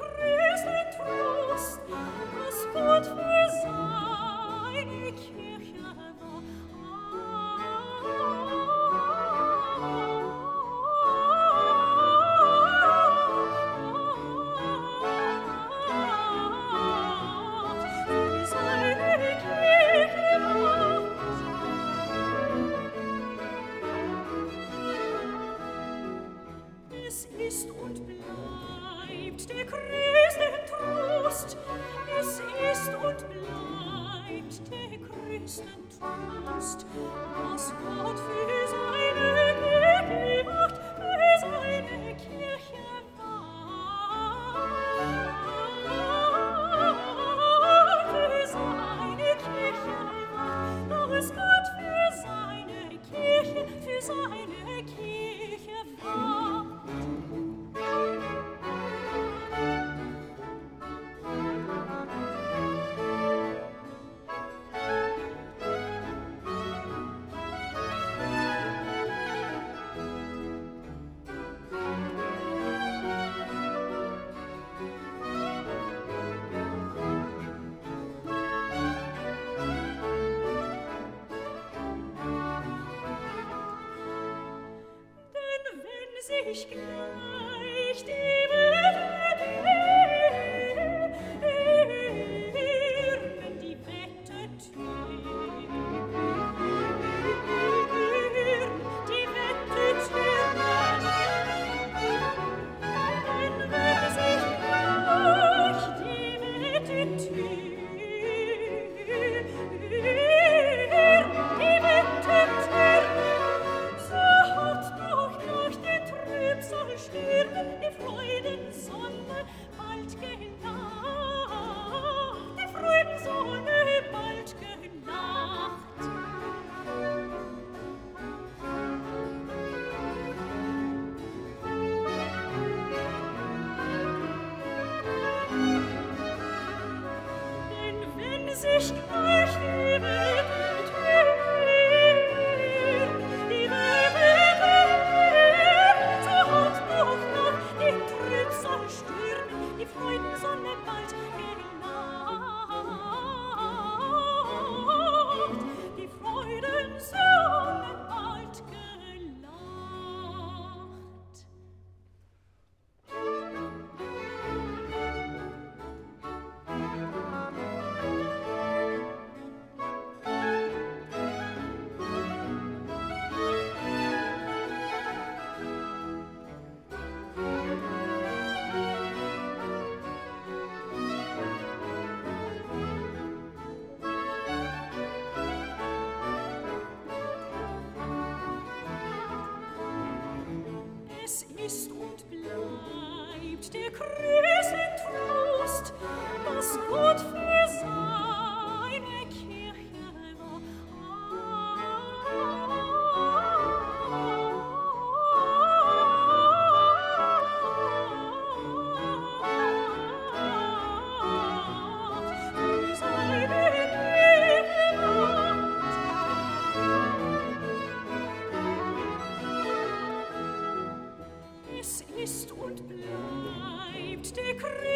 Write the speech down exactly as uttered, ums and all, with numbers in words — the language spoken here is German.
sich gleich die Welt erwärmen, die Wettertür, die Wettertür, denn wenn sich gleich die Wettertür, die Wettertür, so hat doch durch den Trübsal Stürmen die Freudensonne bald gelacht, die Freudensonne bald gelacht. Denn wenn sich gleich die Welt erwärmt, die Welt erwärmt, so hat doch noch den Trübsal Stürmen die Freudensonne bald gelacht, die Freudensonne bald gelacht. Es ist und bleibt der größte Trost, dass Gott für seine Kirche wacht, für seine Kirche wacht. Es ist und bleibt der Christus